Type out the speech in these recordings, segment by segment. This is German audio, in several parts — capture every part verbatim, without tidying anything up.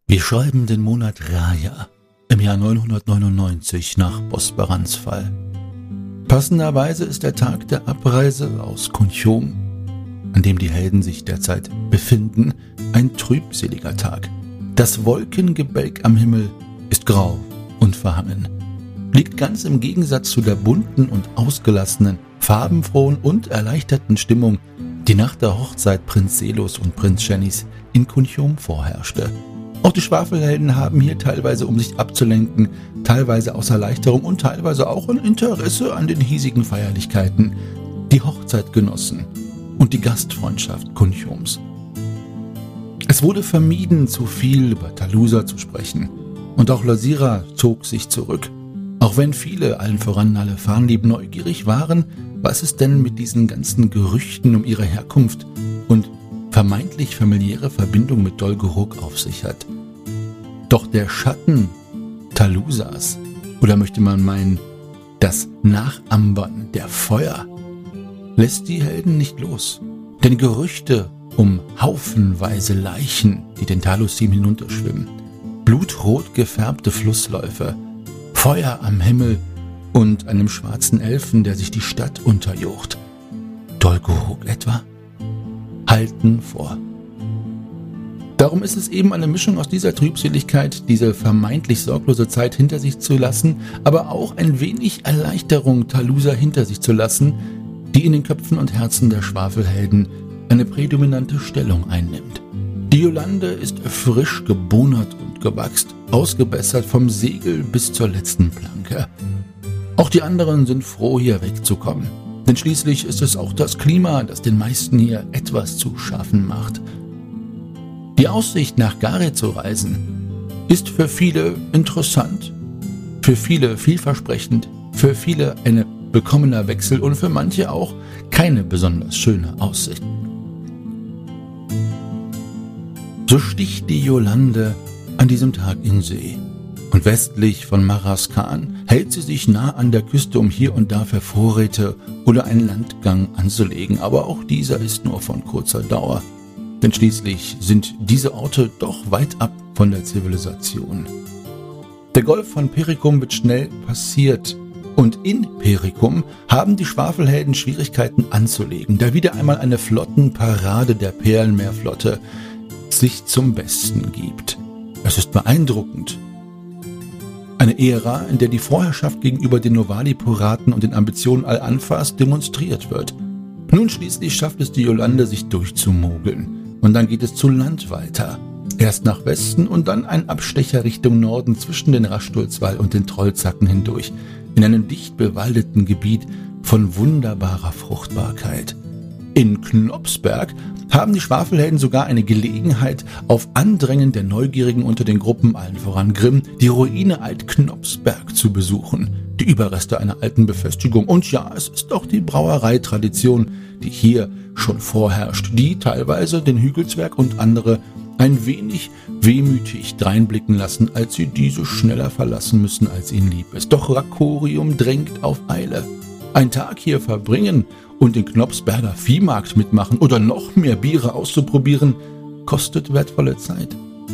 Wir schreiben den Monat Raja im Jahr neunhundertneunundneunzig nach Bosbarans Fall. Passenderweise ist der Tag der Abreise aus Kunchom, an dem die Helden sich derzeit befinden, ein trübseliger Tag. Das Wolkengebälk am Himmel ist grau und verhangen, liegt ganz im Gegensatz zu der bunten und ausgelassenen, farbenfrohen und erleichterten Stimmung, die nach der Hochzeit Prinz Selos und Prinz Shannys in Kunchom vorherrschte. Auch die Schwafelhelden haben hier teilweise, um sich abzulenken, teilweise aus Erleichterung und teilweise auch ein Interesse an den hiesigen Feierlichkeiten, die Hochzeit genossen und die Gastfreundschaft Kunchoms. Es wurde vermieden, zu viel über Talusa zu sprechen, und auch Lasira zog sich zurück. Auch wenn viele, allen voran alle Farnlieb, neugierig waren, was es denn mit diesen ganzen Gerüchten um ihre Herkunft und vermeintlich familiäre Verbindung mit Dol Guruk auf sich hat. Doch der Schatten Talusas, oder möchte man meinen, das Nachambern der Feuer, lässt die Helden nicht los. Denn Gerüchte um haufenweise Leichen, die den Talusim hinunterschwimmen, blutrot gefärbte Flussläufe, Feuer am Himmel und einem schwarzen Elfen, der sich die Stadt unterjocht. Dol Guruk etwa? Halten vor. Darum ist es eben eine Mischung aus dieser Trübseligkeit, diese vermeintlich sorglose Zeit hinter sich zu lassen, aber auch ein wenig Erleichterung, Talusa hinter sich zu lassen, die in den Köpfen und Herzen der Schwafelhelden eine prädominante Stellung einnimmt. Die Yolande ist frisch gebonert und gewachst, ausgebessert vom Segel bis zur letzten Planke. Auch die anderen sind froh, hier wegzukommen. Denn schließlich ist es auch das Klima, das den meisten hier etwas zu schaffen macht. Die Aussicht, nach Gareth zu reisen, ist für viele interessant, für viele vielversprechend, für viele ein willkommener Wechsel und für manche auch keine besonders schöne Aussicht. So sticht die Yolande an diesem Tag in See. Und westlich von Maraskan hält sie sich nah an der Küste, um hier und da für Vorräte oder einen Landgang anzulegen. Aber auch dieser ist nur von kurzer Dauer. Denn schließlich sind diese Orte doch weit ab von der Zivilisation. Der Golf von Perikum wird schnell passiert. Und in Perikum haben die Schwafelhelden Schwierigkeiten anzulegen, da wieder einmal eine Flottenparade der Perlenmeerflotte sich zum Besten gibt. Es ist beeindruckend. Eine Ära, in der die Vorherrschaft gegenüber den Novali-Piraten und den Ambitionen Al-Anfas demonstriert wird. Nun schließlich schafft es die Yolande, sich durchzumogeln. Und dann geht es zu Land weiter. Erst nach Westen und dann ein Abstecher Richtung Norden zwischen den Raschdulswall und den Trollzacken hindurch, in einem dicht bewaldeten Gebiet von wunderbarer Fruchtbarkeit. In Knopsberg haben die Schwafelhelden sogar eine Gelegenheit, auf Andrängen der Neugierigen unter den Gruppen, allen voran Grimm, die Ruine Alt-Knopsberg zu besuchen, die Überreste einer alten Befestigung. Und ja, es ist auch die Brauereitradition, die hier schon vorherrscht, die teilweise den Hügelzwerg und andere ein wenig wehmütig dreinblicken lassen, als sie diese schneller verlassen müssen, als ihnen lieb ist. Doch Rakorium drängt auf Eile. Ein Tag hier verbringen und den Knopsberger Viehmarkt mitmachen oder noch mehr Biere auszuprobieren, kostet wertvolle Zeit.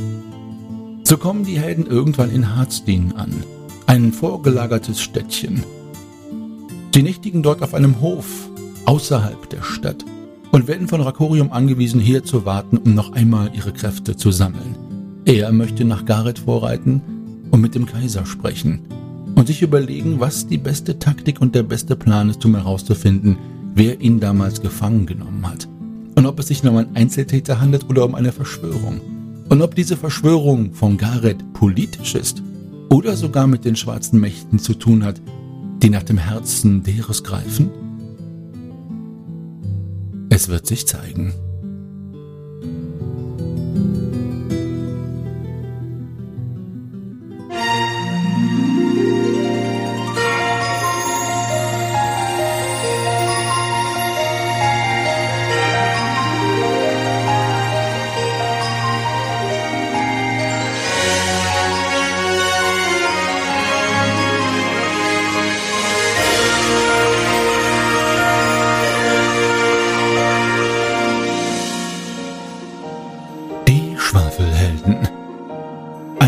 So kommen die Helden irgendwann in Harztin an, ein vorgelagertes Städtchen. Sie nächtigen dort auf einem Hof außerhalb der Stadt und werden von Rakorium angewiesen, hier zu warten, um noch einmal ihre Kräfte zu sammeln. Er möchte nach Gareth vorreiten und mit dem Kaiser sprechen und sich überlegen, was die beste Taktik und der beste Plan ist, um herauszufinden, wer ihn damals gefangen genommen hat. Und ob es sich nur um einen Einzeltäter handelt oder um eine Verschwörung. Und ob diese Verschwörung von Gareth politisch ist oder sogar mit den schwarzen Mächten zu tun hat, die nach dem Herzen Deres greifen. Es wird sich zeigen.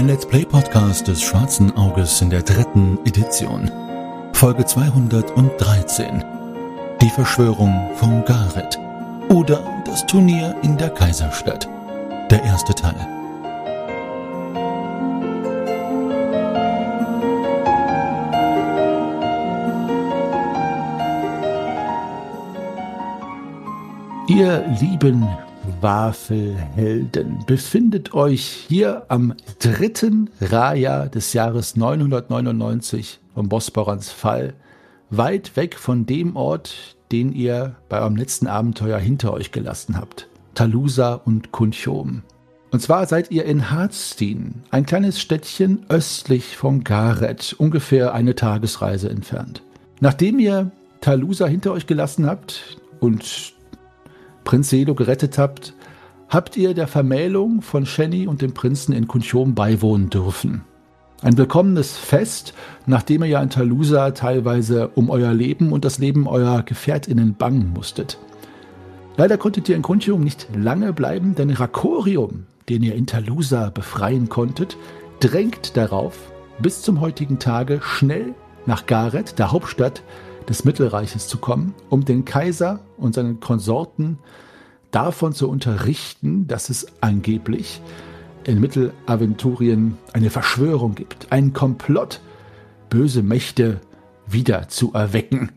Let's Play Podcast des Schwarzen Auges in der dritten Edition. Folge zweihundertdreizehn. Die Verschwörung von Gareth. Oder das Turnier in der Kaiserstadt. Der erste Teil. Ihr lieben Wafelhelden, befindet euch hier am dritten Raja des Jahres neunhundertneunundneunzig vom Bosporans Fall, weit weg von dem Ort, den ihr bei eurem letzten Abenteuer hinter euch gelassen habt, Talusa und Kunchom. Und zwar seid ihr in Hardstein, ein kleines Städtchen östlich von Gareth, ungefähr eine Tagesreise entfernt. Nachdem ihr Talusa hinter euch gelassen habt und Prinz Selo gerettet habt, habt ihr der Vermählung von Shenny und dem Prinzen in Kunchom beiwohnen dürfen. Ein willkommenes Fest, nachdem ihr ja in Talusa teilweise um euer Leben und das Leben eurer GefährtInnen bangen musstet. Leider konntet ihr in Kunchom nicht lange bleiben, denn Rakorium, den ihr in Talusa befreien konntet, drängt darauf, bis zum heutigen Tage schnell nach Gareth, der Hauptstadt des Mittelreiches, zu kommen, um den Kaiser und seinen Konsorten davon zu unterrichten, dass es angeblich in Mittelaventurien eine Verschwörung gibt, einen Komplott, böse Mächte wieder zu erwecken.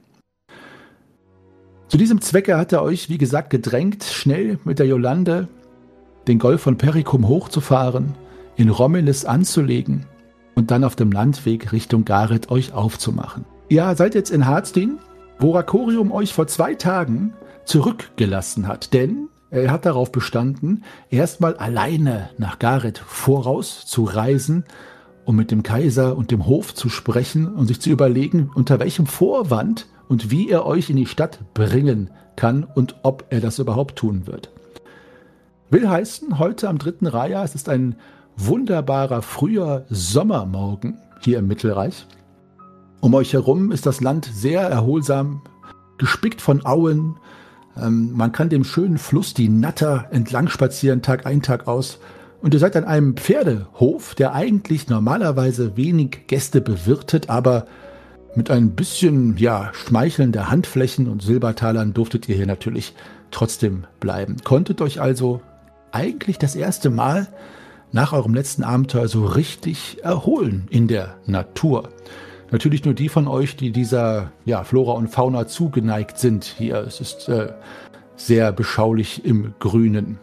Zu diesem Zwecke hat er euch, wie gesagt, gedrängt, schnell mit der Yolande den Golf von Pericum hochzufahren, in Romilus anzulegen und dann auf dem Landweg Richtung Gareth euch aufzumachen. Ihr seid jetzt in Hardstein, wo Rakorium euch vor zwei Tagen zurückgelassen hat, denn er hat darauf bestanden, erstmal alleine nach Gareth voraus zu reisen, um mit dem Kaiser und dem Hof zu sprechen und sich zu überlegen, unter welchem Vorwand und wie er euch in die Stadt bringen kann und ob er das überhaupt tun wird. Will heißen, heute am dritten Raja, es ist ein wunderbarer früher Sommermorgen hier im Mittelreich. Um euch herum ist das Land sehr erholsam, gespickt von Auen. Ähm, man kann dem schönen Fluss, die Natter, entlang spazieren, Tag ein, Tag aus. Und ihr seid an einem Pferdehof, der eigentlich normalerweise wenig Gäste bewirtet, aber mit ein bisschen, ja, schmeichelnder Handflächen und Silbertalern durftet ihr hier natürlich trotzdem bleiben. Konntet euch also eigentlich das erste Mal nach eurem letzten Abenteuer so richtig erholen in der Natur. Natürlich nur die von euch, die dieser ja, Flora und Fauna zugeneigt sind hier. Es ist äh, sehr beschaulich im Grünen.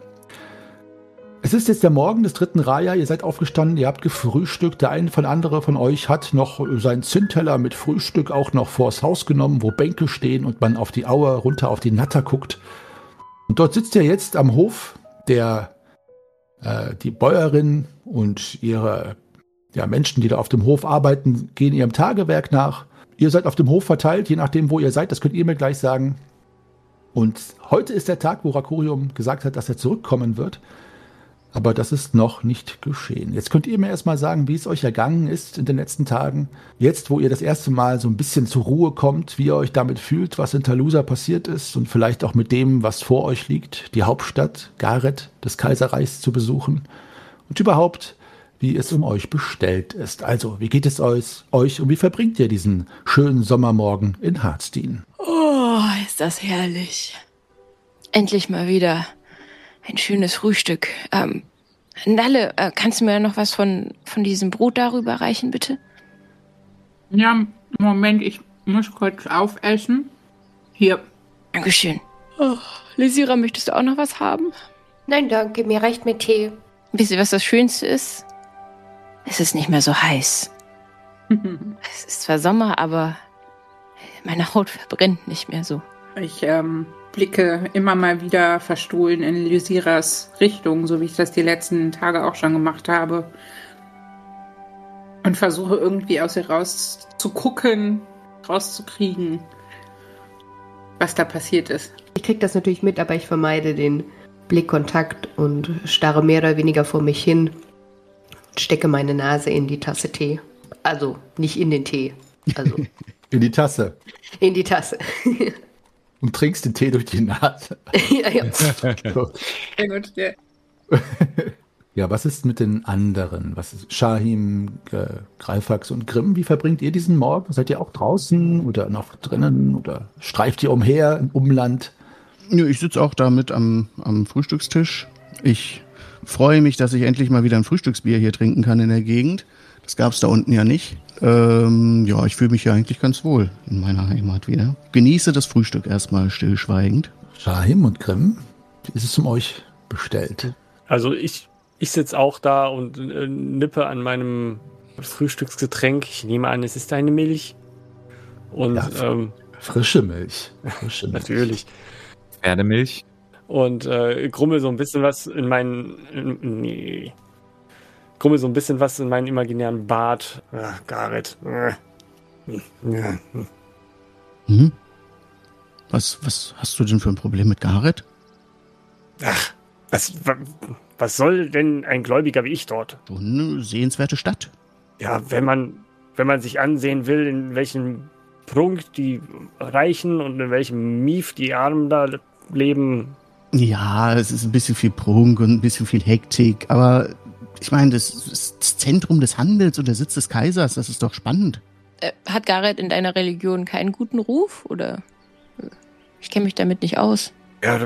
Es ist jetzt der Morgen des dritten Raja. Ihr seid aufgestanden, ihr habt gefrühstückt. Der eine von andere von euch hat noch seinen Zinnteller mit Frühstück auch noch vors Haus genommen, wo Bänke stehen und man auf die Aue runter auf die Natter guckt. Und dort sitzt ihr jetzt am Hof, der äh, die Bäuerin und ihre Ja, Menschen, die da auf dem Hof arbeiten, gehen ihrem Tagewerk nach. Ihr seid auf dem Hof verteilt, je nachdem, wo ihr seid. Das könnt ihr mir gleich sagen. Und heute ist der Tag, wo Rakorium gesagt hat, dass er zurückkommen wird. Aber das ist noch nicht geschehen. Jetzt könnt ihr mir erstmal sagen, wie es euch ergangen ist in den letzten Tagen. Jetzt, wo ihr das erste Mal so ein bisschen zur Ruhe kommt, wie ihr euch damit fühlt, was in Talusa passiert ist und vielleicht auch mit dem, was vor euch liegt, die Hauptstadt Gareth des Kaiserreichs zu besuchen. Und überhaupt, wie es um euch bestellt ist. Also, wie geht es euch, euch und wie verbringt ihr diesen schönen Sommermorgen in Hardstein? Oh, ist das herrlich. Endlich mal wieder ein schönes Frühstück. Ähm, Nalle, äh, kannst du mir noch was von, von diesem Brot darüber reichen, bitte? Ja, Moment, ich muss kurz aufessen. Hier. Dankeschön. Oh, Lysira, möchtest du auch noch was haben? Nein, danke, mir reicht mit Tee. Wisst ihr, was das Schönste ist? Es ist nicht mehr so heiß. Es ist zwar Sommer, aber meine Haut verbrennt nicht mehr so. Ich ähm, blicke immer mal wieder verstohlen in Lysiras Richtung, so wie ich das die letzten Tage auch schon gemacht habe. Und versuche irgendwie aus ihr rauszugucken, rauszukriegen, was da passiert ist. Ich krieg das natürlich mit, aber ich vermeide den Blickkontakt und starre mehr oder weniger vor mich hin. Stecke meine Nase in die Tasse Tee. Also nicht in den Tee. Also in die Tasse. In die Tasse. Und trinkst den Tee durch die Nase. Ja, ja. So. Sehr gut, ja. Ja, was ist mit den anderen? Was ist Shahim, äh, Greifax und Grimm? Wie verbringt ihr diesen Morgen? Seid ihr auch draußen oder noch drinnen oder streift ihr umher im Umland? Ja, ich sitze auch da mit am, am Frühstückstisch. Ich freue mich, dass ich endlich mal wieder ein Frühstücksbier hier trinken kann in der Gegend. Das gab es da unten ja nicht. Ähm, ja, ich fühle mich ja eigentlich ganz wohl in meiner Heimat wieder. Genieße das Frühstück erstmal stillschweigend. Shahim und Grimm, wie ist es um euch bestellt? Also ich, ich sitze auch da und äh, nippe an meinem Frühstücksgetränk. Ich nehme an, es ist eine Milch. Und Ja, ähm, frische Milch. Frische Milch. natürlich. Pferdemilch. Und äh, grummel so ein bisschen was in meinen. In, nee. Grummel so ein bisschen was in meinen imaginären Bart. Ach, Gareth. Hm? Was, was hast du denn für ein Problem mit Gareth? Ach, was, was soll denn ein Gläubiger wie ich dort? Schon eine sehenswerte Stadt. Ja, wenn man, wenn man sich ansehen will, in welchem Prunk die Reichen und in welchem Mief die Armen da leben. Ja, es ist ein bisschen viel Prunk und ein bisschen viel Hektik, aber ich meine, das ist das Zentrum des Handels und der Sitz des Kaisers, das ist doch spannend. Äh, hat Gareth in deiner Religion keinen guten Ruf? Oder? Ich kenne mich damit nicht aus. Ja,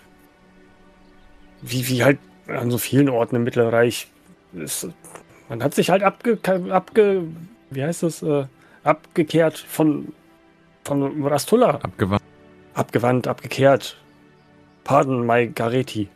wie, wie halt an so vielen Orten im Mittelreich. Ist, man hat sich halt abge, abge wie heißt das, äh, abgekehrt von, von Rastulla. Abgewandt. Abgewandt, abgekehrt. Pardon, my Gareti.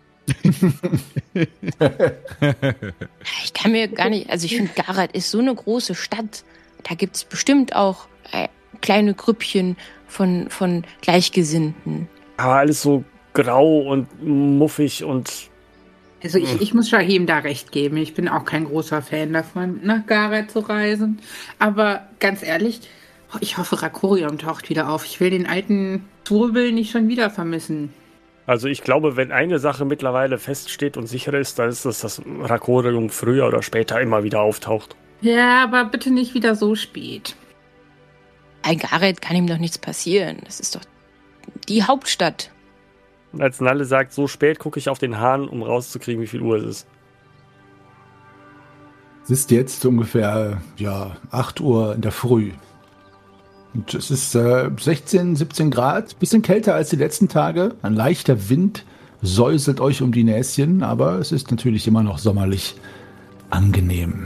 Ich kann mir gar nicht, also ich finde, Gareth ist so eine große Stadt. Da gibt es bestimmt auch äh, kleine Grüppchen von, von Gleichgesinnten. Aber alles so grau und muffig und... Also ich, ich muss Shahim da recht geben. Ich bin auch kein großer Fan davon, nach Gareth zu reisen. Aber ganz ehrlich, ich hoffe, Rakorium taucht wieder auf. Ich will den alten Trubel nicht schon wieder vermissen. Also ich glaube, wenn eine Sache mittlerweile feststeht und sicher ist, dann ist es, dass Rakorium früher oder später immer wieder auftaucht. Ja, aber bitte nicht wieder so spät. Ein Gareth kann ihm doch nichts passieren. Das ist doch die Hauptstadt. Und als Nalle sagt, so spät gucke ich auf den Hahn, um rauszukriegen, wie viel Uhr es ist. Es ist jetzt ungefähr ja, acht Uhr in der Früh. Und es ist äh, sechzehn, siebzehn Grad, bisschen kälter als die letzten Tage. Ein leichter Wind säuselt euch um die Näschen, aber es ist natürlich immer noch sommerlich angenehm.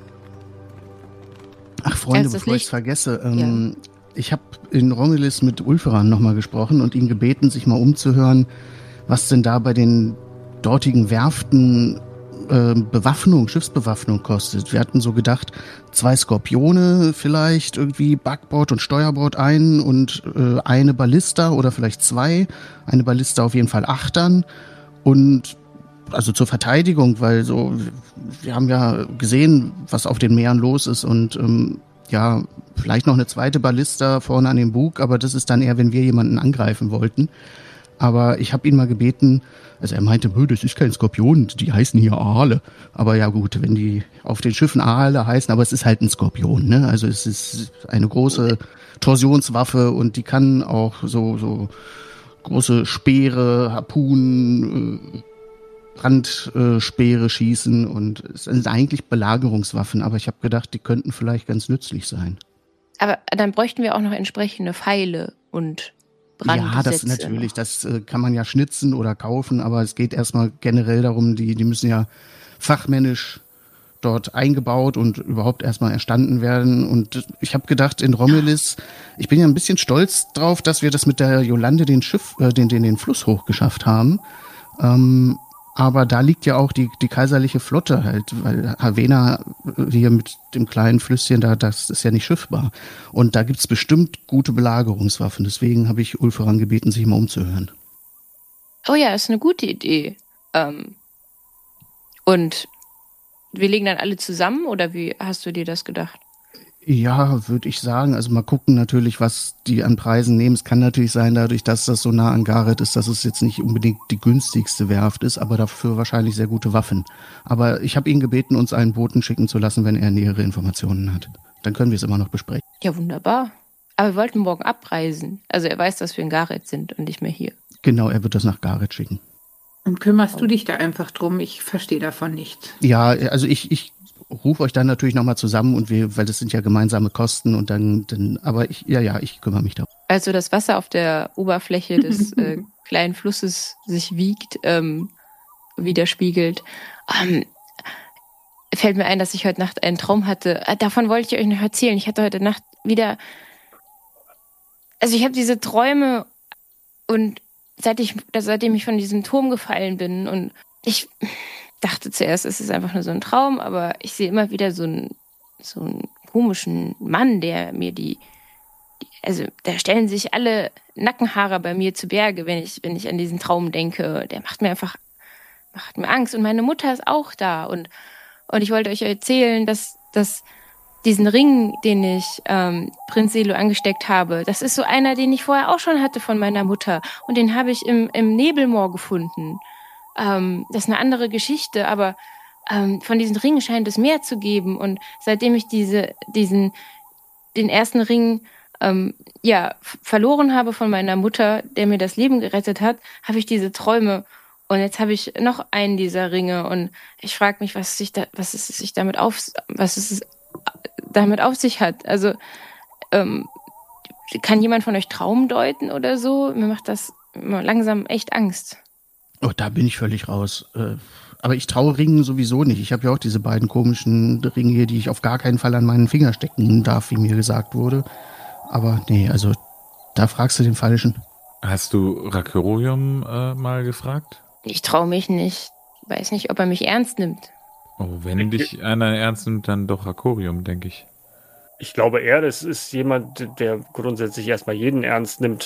Ach, Freunde, Erst das bevor ich Licht. es vergesse, ähm, ich habe in Romulus mit Ulferan nochmal gesprochen und ihn gebeten, sich mal umzuhören, was denn da bei den dortigen Werften äh, Bewaffnung, Schiffsbewaffnung kostet. Wir hatten so gedacht, zwei Skorpione vielleicht, irgendwie Backbord und Steuerbord ein und äh, eine Ballista oder vielleicht zwei. Eine Ballista auf jeden Fall achtern und also zur Verteidigung, weil so, wir haben ja gesehen, was auf den Meeren los ist und ähm, ja, vielleicht noch eine zweite Ballista vorne an dem Bug, aber das ist dann eher, wenn wir jemanden angreifen wollten. Aber ich habe ihn mal gebeten, also er meinte, das ist kein Skorpion, die heißen hier Aale. Aber ja gut, wenn die auf den Schiffen Aale heißen, aber es ist halt ein Skorpion, ne? Also es ist eine große Torsionswaffe und die kann auch so, so große Speere, Harpunen, äh, Brandspeere schießen und es sind eigentlich Belagerungswaffen, aber ich habe gedacht, die könnten vielleicht ganz nützlich sein. Aber dann bräuchten wir auch noch entsprechende Pfeile und Brandsätze. Ja, das natürlich, das äh, kann man ja schnitzen oder kaufen, aber es geht erstmal generell darum, die, die müssen ja fachmännisch dort eingebaut und überhaupt erstmal erstanden werden. Und ich habe gedacht, in Romulus, ich bin ja ein bisschen stolz drauf, dass wir das mit der Yolande den Schiff, äh, den, den, den Fluss hochgeschafft haben. Ähm, Aber da liegt ja auch die, die kaiserliche Flotte halt, weil Havena hier mit dem kleinen Flüsschen da, das ist ja nicht schiffbar. Und da gibt's bestimmt gute Belagerungswaffen. Deswegen habe ich Ulferan gebeten, sich mal umzuhören. Oh ja, ist eine gute Idee. Ähm, und wir legen dann alle zusammen oder wie hast du dir das gedacht? Ja, würde ich sagen. Also mal gucken natürlich, was die an Preisen nehmen. Es kann natürlich sein, dadurch, dass das so nah an Gareth ist, dass es jetzt nicht unbedingt die günstigste Werft ist, aber dafür wahrscheinlich sehr gute Waffen. Aber ich habe ihn gebeten, uns einen Boten schicken zu lassen, wenn er nähere Informationen hat. Dann können wir es immer noch besprechen. Ja, wunderbar. Aber wir wollten morgen abreisen. Also er weiß, dass wir in Gareth sind und nicht mehr hier. Genau, er wird das nach Gareth schicken. Und kümmerst du dich da einfach drum? Ich verstehe davon nichts. Ja, also ich, ich rufe euch dann natürlich nochmal zusammen und wir, weil das sind ja gemeinsame Kosten und dann, dann aber ich, ja, ja, ich kümmere mich darum. Also das Wasser auf der Oberfläche des äh, kleinen Flusses sich wiegt, ähm, widerspiegelt. Ähm, fällt mir ein, dass ich heute Nacht einen Traum hatte. Äh, davon wollte ich euch noch erzählen. Ich hatte heute Nacht wieder, also ich habe diese Träume und seit ich, seitdem ich von diesem Turm gefallen bin und ich dachte zuerst, es ist einfach nur so ein Traum, aber ich sehe immer wieder so einen, so einen komischen Mann, der mir die, die, also da stellen sich alle Nackenhaare bei mir zu Berge, wenn ich, wenn ich an diesen Traum denke. Der macht mir einfach, macht mir Angst und meine Mutter ist auch da und, und ich wollte euch erzählen, dass, dass diesen Ring, den ich ähm, Prinz Selo angesteckt habe, das ist so einer, den ich vorher auch schon hatte von meiner Mutter. Und den habe ich im, im Nebelmoor gefunden. Ähm, das ist eine andere Geschichte, aber ähm, von diesen Ringen scheint es mehr zu geben. Und seitdem ich diese, diesen, den ersten Ring ähm, ja, f- verloren habe von meiner Mutter, der mir das Leben gerettet hat, habe ich diese Träume. Und jetzt habe ich noch einen dieser Ringe. Und ich frage mich, was sich da, was es sich damit auf, was es damit auf sich hat. Also ähm, kann jemand von euch Traum deuten oder so? Mir macht das immer langsam echt Angst. Oh, da bin ich völlig raus. Äh, aber ich traue Ringen sowieso nicht. Ich habe ja auch diese beiden komischen Ringe hier, die ich auf gar keinen Fall an meinen Finger stecken darf, wie mir gesagt wurde. Aber nee, also da fragst du den Falschen. Hast du Rakorium äh, mal gefragt? Ich traue mich nicht. Weiß nicht, ob er mich ernst nimmt. Oh, wenn dich einer ernst nimmt, dann doch Rakorium, denke ich. Ich glaube eher, das ist jemand, der grundsätzlich erstmal jeden ernst nimmt,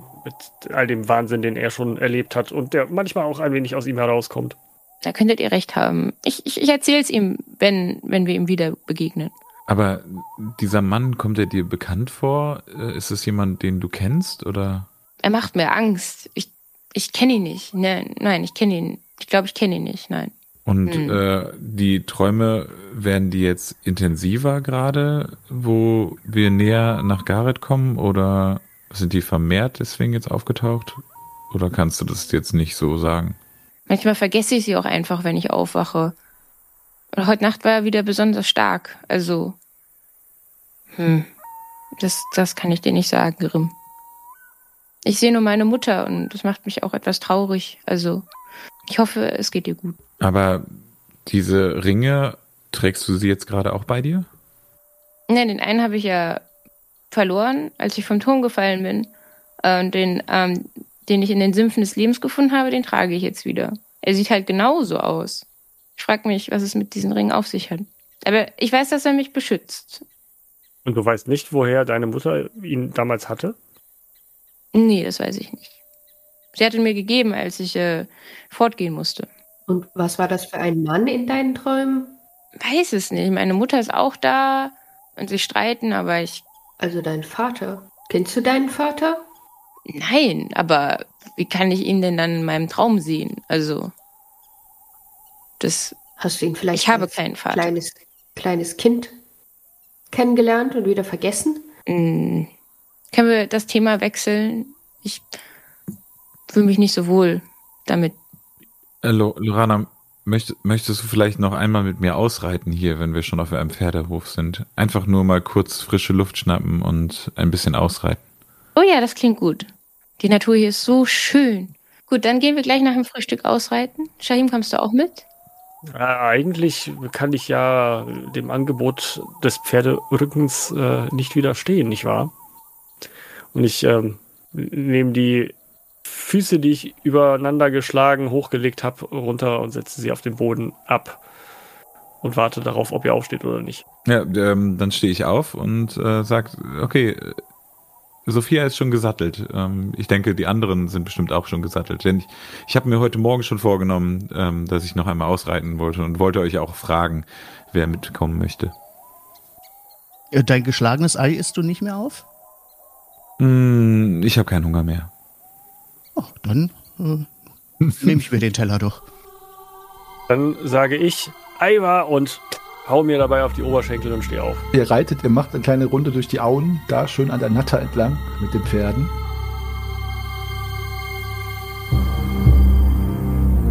mit all dem Wahnsinn, den er schon erlebt hat und der manchmal auch ein wenig aus ihm herauskommt. Da könntet ihr recht haben. Ich, ich, ich erzähle es ihm, wenn, wenn wir ihm wieder begegnen. Aber dieser Mann, kommt er dir bekannt vor? Ist es jemand, den du kennst, oder? Er macht mir Angst. Ich, ich kenne ihn nicht. Nein, nein, ich kenne ihn. Ich glaube, ich kenne ihn nicht. Nein. Und Hm. äh, die Träume, werden die jetzt intensiver gerade, wo wir näher nach Gareth kommen, oder sind die vermehrt deswegen jetzt aufgetaucht? Oder kannst du das jetzt nicht so sagen? Manchmal vergesse ich sie auch einfach, wenn ich aufwache. Und heute Nacht war er wieder besonders stark. Also, hm, das, das kann ich dir nicht sagen, Grimm. Ich sehe nur meine Mutter und das macht mich auch etwas traurig. Also, ich hoffe, es geht ihr gut. Aber diese Ringe, trägst du sie jetzt gerade auch bei dir? Nein, den einen habe ich ja verloren, als ich vom Turm gefallen bin. Äh, Und den, ähm, den ich in den Sümpfen des Lebens gefunden habe, den trage ich jetzt wieder. Er sieht halt genauso aus. Ich frage mich, was es mit diesen Ringen auf sich hat. Aber ich weiß, dass er mich beschützt. Und du weißt nicht, woher deine Mutter ihn damals hatte? Nee, das weiß ich nicht. Sie hat ihn mir gegeben, als ich äh, fortgehen musste. Und was war das für ein Mann in deinen Träumen? Weiß es nicht. Meine Mutter ist auch da und sie streiten, aber ich... Also dein Vater. Kennst du deinen Vater? Nein, aber wie kann ich ihn denn dann in meinem Traum sehen? Also, das... Hast du ihn vielleicht Ich habe als keinen Vater. Kleines, kleines Kind kennengelernt und wieder vergessen? Mh, können wir das Thema wechseln? Ich fühle mich nicht so wohl damit. Äh, Lo- Lorana, möcht, möchtest du vielleicht noch einmal mit mir ausreiten hier, wenn wir schon auf einem Pferdehof sind? Einfach nur mal kurz frische Luft schnappen und ein bisschen ausreiten. Oh ja, das klingt gut. Die Natur hier ist so schön. Gut, dann gehen wir gleich nach dem Frühstück ausreiten. Shahim, kommst du auch mit? Äh, eigentlich kann ich ja dem Angebot des Pferderückens äh, nicht widerstehen, nicht wahr? Und ich ähm, nehme die Füße, die ich übereinander geschlagen, hochgelegt habe, runter und setze sie auf den Boden ab und warte darauf, ob ihr aufsteht oder nicht. Ja, ähm, dann stehe ich auf und äh, sag, okay, äh, Sophia ist schon gesattelt. Ähm, ich denke, die anderen sind bestimmt auch schon gesattelt. Denn ich, ich habe mir heute Morgen schon vorgenommen, ähm, dass ich noch einmal ausreiten wollte und wollte euch auch fragen, wer mitkommen möchte. Äh, Dein geschlagenes Ei isst du nicht mehr auf? Hm, ich habe keinen Hunger mehr. Ach, dann äh, nehme ich mir den Teller doch. Dann sage ich Aiwa und hau mir dabei auf die Oberschenkel und stehe auf. Ihr reitet, ihr macht eine kleine Runde durch die Auen, da schön an der Natter entlang mit den Pferden.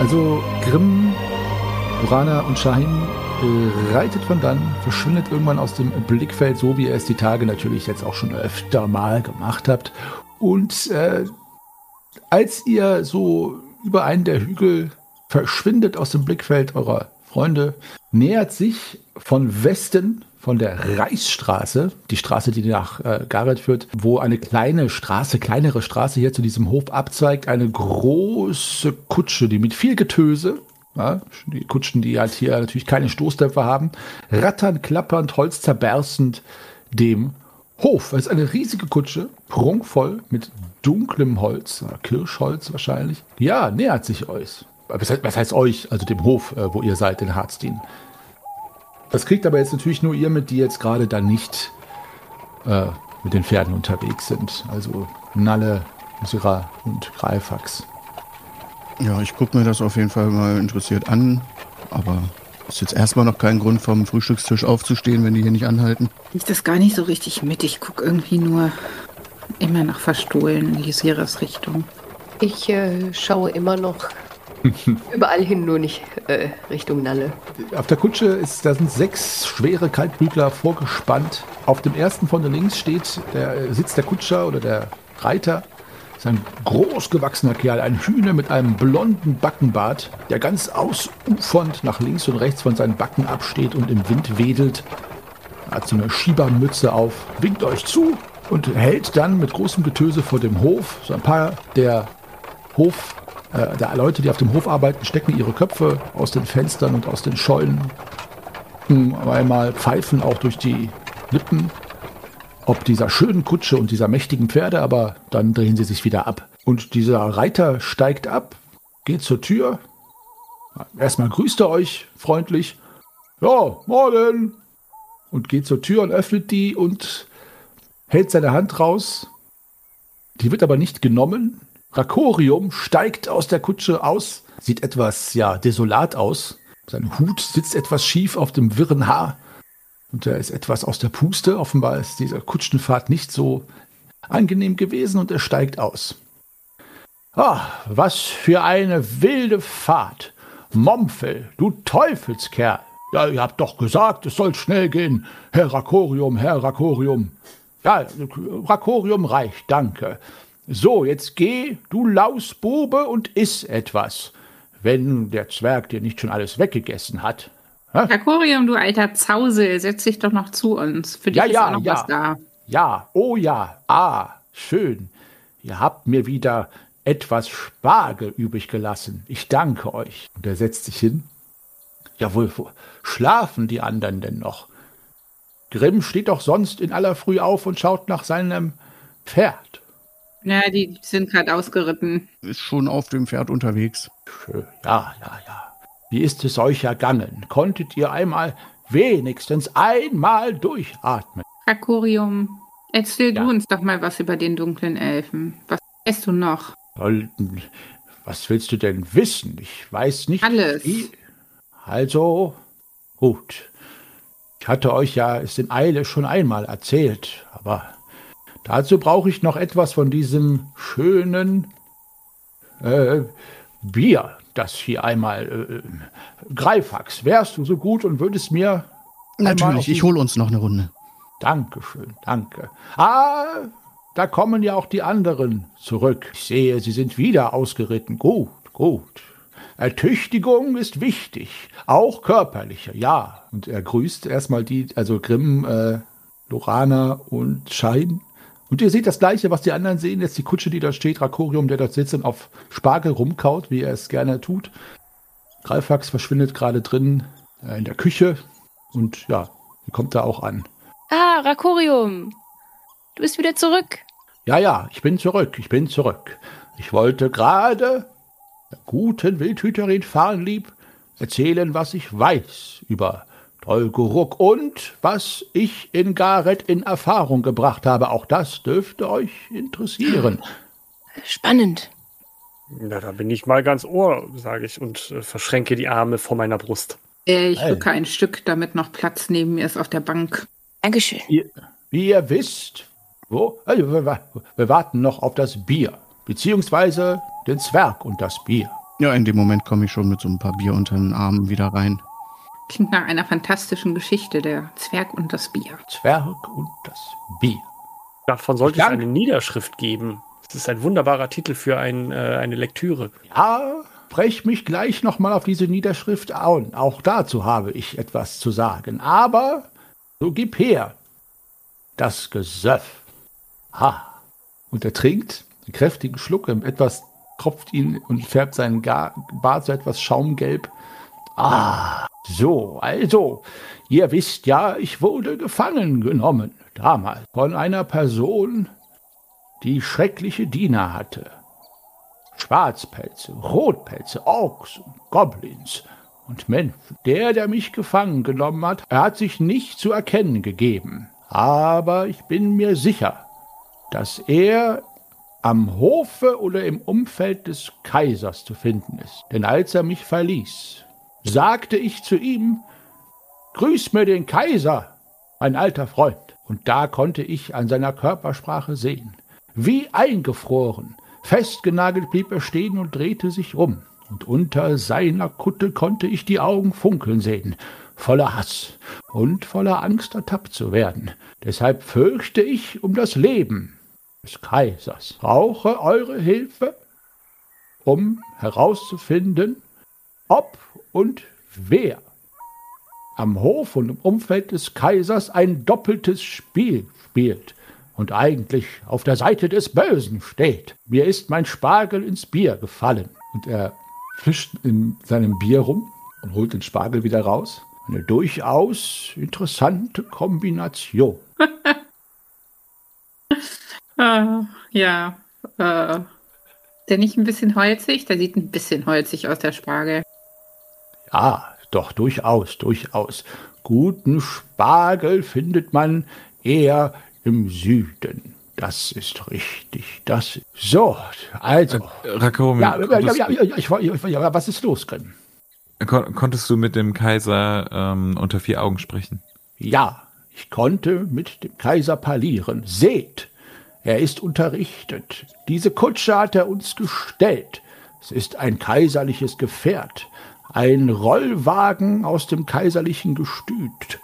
Also Grimm, Lorana und Shahin äh, reitet von dann, verschwindet irgendwann aus dem Blickfeld, so wie ihr es die Tage natürlich jetzt auch schon öfter mal gemacht habt. Und äh, als ihr so über einen der Hügel verschwindet aus dem Blickfeld eurer Freunde, nähert sich von Westen, von der Reichsstraße, die Straße, die nach äh, Gareth führt, wo eine kleine Straße, kleinere Straße hier zu diesem Hof abzweigt, eine große Kutsche, die mit viel Getöse, ja, die Kutschen, die halt hier natürlich keine Stoßdämpfer haben, rattern, klappernd, Holz zerberstend dem Hof. Es ist eine riesige Kutsche, prunkvoll mit dunklem Holz, Kirschholz wahrscheinlich. Ja, nähert sich euch. Was heißt, was heißt euch, also dem Hof, äh, wo ihr seid, in Hardstein. Das kriegt aber jetzt natürlich nur ihr mit, die jetzt gerade dann nicht äh, mit den Pferden unterwegs sind. Also Nalle, Syrah und Greifax. Ja, ich gucke mir das auf jeden Fall mal interessiert an, aber ist jetzt erstmal noch kein Grund, vom Frühstückstisch aufzustehen, wenn die hier nicht anhalten. Ich das gar nicht so richtig mit. Ich gucke irgendwie nur immer nach Verstohlen in Lysiras Richtung. Ich äh, schaue immer noch überall hin, nur nicht äh, Richtung Nalle. Auf der Kutsche ist, da sind sechs schwere Kaltblütler vorgespannt. Auf dem ersten von der links steht, der sitzt der Kutscher oder der Reiter. Das ist ein großgewachsener Kerl, ein Hühner mit einem blonden Backenbart, der ganz ausufernd nach links und rechts von seinen Backen absteht und im Wind wedelt. Er hat so eine Schiebermütze auf, winkt euch zu und hält dann mit großem Getöse vor dem Hof. So ein paar der Hof äh, der Leute, die auf dem Hof arbeiten, stecken ihre Köpfe aus den Fenstern und aus den Scheunen. Einmal pfeifen auch durch die Lippen. Ob dieser schönen Kutsche und dieser mächtigen Pferde, aber dann drehen sie sich wieder ab. Und dieser Reiter steigt ab, geht zur Tür. Erstmal grüßt er euch freundlich. Ja, morgen. Und geht zur Tür und öffnet die und hält seine Hand raus. Die wird aber nicht genommen. Rakorium steigt aus der Kutsche aus, sieht etwas, ja, desolat aus. Sein Hut sitzt etwas schief auf dem wirren Haar. Und er ist etwas aus der Puste. Offenbar ist diese Kutschenfahrt nicht so angenehm gewesen und er steigt aus. Ah, was für eine wilde Fahrt. Momfel, du Teufelskerl. Ja, ihr habt doch gesagt, es soll schnell gehen. Herr Rakorium, Herr Rakorium. Ja, Rakorium reicht, danke. So, jetzt geh, du Lausbube, und iss etwas. Wenn der Zwerg dir nicht schon alles weggegessen hat. Rakorium, du alter Zausel, setz dich doch noch zu uns. Für dich ja, ist ja, auch noch ja. was da. Ja, oh ja, ah, schön. Ihr habt mir wieder etwas Spargel übrig gelassen. Ich danke euch. Und er setzt sich hin. Jawohl, wo schlafen die anderen denn noch? Grimm steht doch sonst in aller Früh auf und schaut nach seinem Pferd. Ja, die sind gerade ausgeritten. Ist schon auf dem Pferd unterwegs. Schön, ja, ja, ja. Wie ist es euch ergangen? Konntet ihr einmal, wenigstens einmal durchatmen? Rakorium, erzähl Ja. du uns doch mal was über den dunklen Elfen. Was weißt du noch? Sollten, was willst du denn wissen? Ich weiß nicht Alles. viel. Also, gut. Ich hatte euch ja es in Eile schon einmal erzählt, aber dazu brauche ich noch etwas von diesem schönen äh, Bier, das hier einmal äh, Greifax. Wärst du so gut und würdest mir einmal auf Natürlich, die- ich hole uns noch eine Runde. Dankeschön, danke. Ah, da kommen ja auch die anderen zurück. Ich sehe, sie sind wieder ausgeritten. Gut, gut. Ertüchtigung ist wichtig, auch körperliche, ja. Und er grüßt erstmal die, also Grimm, äh, Lorana und Schein. Und ihr seht das Gleiche, was die anderen sehen. Jetzt die Kutsche, die da steht, Rakorium, der dort sitzt und auf Spargel rumkaut, wie er es gerne tut. Greifax verschwindet gerade drin äh, in der Küche. Und ja, sie kommt da auch an. Ah, Rakorium. Du bist wieder zurück. Ja, ja, ich bin zurück, ich bin zurück. Ich wollte gerade der guten Wildhüterin Farnlieb erzählen, was ich weiß über Dolgoruk und was ich in Gareth in Erfahrung gebracht habe. Auch das dürfte euch interessieren. Spannend. Na, da bin ich mal ganz ohr, sage ich, und äh, verschränke die Arme vor meiner Brust. Äh, ich Hey. rücke ein Stück, damit noch Platz neben mir ist auf der Bank. Dankeschön. Ihr, wie ihr wisst, wo? Also, wir, wir warten noch auf das Bier, beziehungsweise den Zwerg und das Bier. Ja, in dem Moment komme ich schon mit so ein paar Bier unter den Armen wieder rein. Klingt nach einer fantastischen Geschichte, der Zwerg und das Bier. Zwerg und das Bier. Davon sollte Ich es danke. eine Niederschrift geben. Das ist ein wunderbarer Titel für ein, äh, eine Lektüre. Ja, brech mich gleich nochmal auf diese Niederschrift an. Auch dazu habe ich etwas zu sagen. Aber, so gib her. Das Gesöff. Ha. Und er trinkt einen kräftigen Schluck, etwas tropft ihn und färbt seinen Gar- Bart so etwas schaumgelb. Ah, so, also, ihr wisst ja, ich wurde gefangen genommen, damals, von einer Person, die schreckliche Diener hatte. Schwarzpelze, Rotpelze, Orks und Goblins und Menschen. Der, der mich gefangen genommen hat, er hat sich nicht zu erkennen gegeben. Aber ich bin mir sicher, dass er am Hofe oder im Umfeld des Kaisers zu finden ist. Denn als er mich verließ, sagte ich zu ihm, grüß mir den Kaiser, mein alter Freund. Und da konnte ich an seiner Körpersprache sehen. Wie eingefroren, festgenagelt blieb er stehen und drehte sich um. Und unter seiner Kutte konnte ich die Augen funkeln sehen, voller Hass und voller Angst ertappt zu werden. Deshalb fürchte ich um das Leben des Kaisers. Brauche eure Hilfe, um herauszufinden, ob und wer am Hof und im Umfeld des Kaisers ein doppeltes Spiel spielt und eigentlich auf der Seite des Bösen steht. Mir ist mein Spargel ins Bier gefallen. Und er fischt in seinem Bier rum und holt den Spargel wieder raus. Eine durchaus interessante Kombination. Ah, ja, äh, der nicht ein bisschen holzig? Der sieht ein bisschen holzig aus, der Spargel. Ja, doch, durchaus, durchaus. Guten Spargel findet man eher im Süden. Das ist richtig. Das so, also. Äh, Rakomi, ja, ja, ja, ja, ja, ich, ich, ja, was ist los, Grimm? kon konntest du mit dem Kaiser ähm, unter vier Augen sprechen? Ja, ich konnte mit dem Kaiser parlieren. Seht, er ist unterrichtet. Diese Kutsche hat er uns gestellt. Es ist ein kaiserliches Gefährt. Ein Rollwagen aus dem kaiserlichen Gestüt.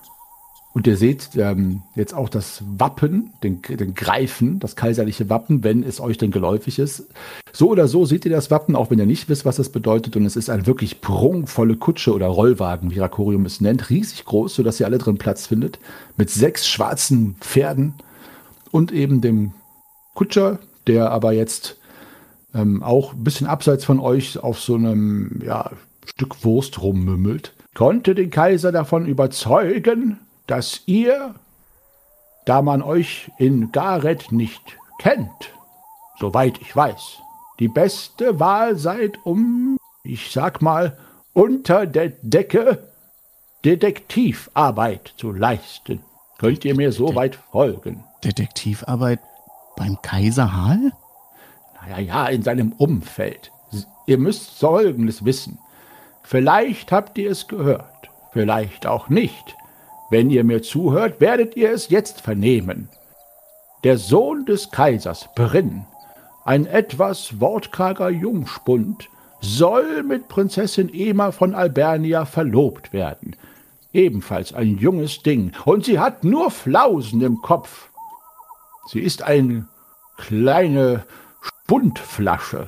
Und ihr seht ähm, jetzt auch das Wappen, den, den Greifen, das kaiserliche Wappen, wenn es euch denn geläufig ist. So oder so seht ihr das Wappen, auch wenn ihr nicht wisst, was das bedeutet. Und es ist eine wirklich prunkvolle Kutsche oder Rollwagen, wie Rakorium es nennt. Riesig groß, sodass ihr alle drin Platz findet. Mit sechs schwarzen Pferden und eben dem Kutscher, der aber jetzt ähm, auch ein bisschen abseits von euch auf so einem ja, Stück Wurst rummümmelt. Konnte den Kaiser davon überzeugen, dass ihr, da man euch in Gareth nicht kennt, soweit ich weiß, die beste Wahl seid, um, ich sag mal, unter der Decke Detektivarbeit zu leisten. Könnt ihr mir so weit folgen? Detektivarbeit beim Kaiser Hal? Naja, ja, in seinem Umfeld. Ihr müsst Folgendes wissen. Vielleicht habt ihr es gehört, vielleicht auch nicht. Wenn ihr mir zuhört, werdet ihr es jetzt vernehmen. Der Sohn des Kaisers, Brynn, ein etwas wortkarger Jungspund, soll mit Prinzessin Ema von Albernia verlobt werden. Ebenfalls ein junges Ding, und sie hat nur Flausen im Kopf. Sie ist eine kleine Spundflasche.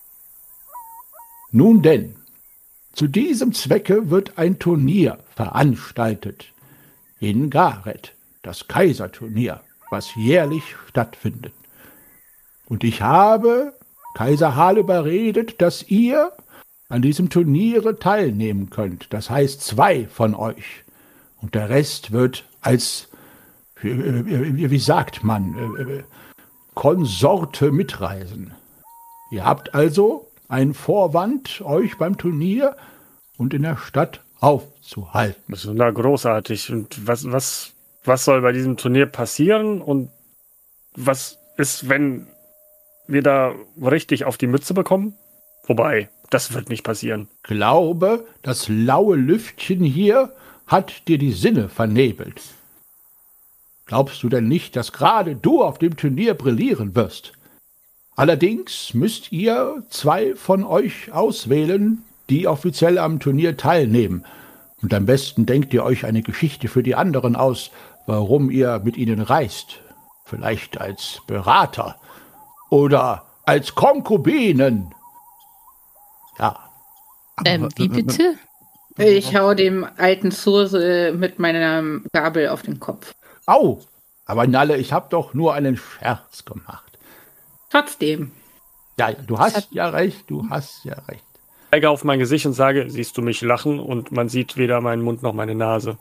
Nun denn, zu diesem Zwecke wird ein Turnier veranstaltet. In Gareth, das Kaiserturnier, was jährlich stattfindet. Und ich habe Kaiser Hal überredet, dass ihr an diesem Turniere teilnehmen könnt. Das heißt, zwei von euch. Und der Rest wird als, wie, wie sagt man, Konsorte mitreisen. Ihr habt also einen Vorwand, euch beim Turnier und in der Stadt aufzuhalten. Das ist na großartig. Und was, was, was soll bei diesem Turnier passieren? Und was ist, wenn wir da richtig auf die Mütze bekommen? Wobei, das wird nicht passieren. Glaube, das laue Lüftchen hier hat dir die Sinne vernebelt. Glaubst du denn nicht, dass gerade du auf dem Turnier brillieren wirst? Allerdings müsst ihr zwei von euch auswählen, die offiziell am Turnier teilnehmen. Und am besten denkt ihr euch eine Geschichte für die anderen aus, warum ihr mit ihnen reist. Vielleicht als Berater oder als Konkubinen. Ja. Ähm, wie bitte? Ich hau dem alten Zurse mit meiner Gabel auf den Kopf. Au, aber Nalle, ich hab doch nur einen Scherz gemacht. Trotzdem. Ja, du hast ja recht, du hast ja recht. Ich zeige auf mein Gesicht und sage, siehst du mich lachen? Und man sieht weder meinen Mund noch meine Nase.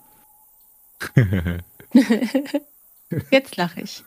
Jetzt lache ich.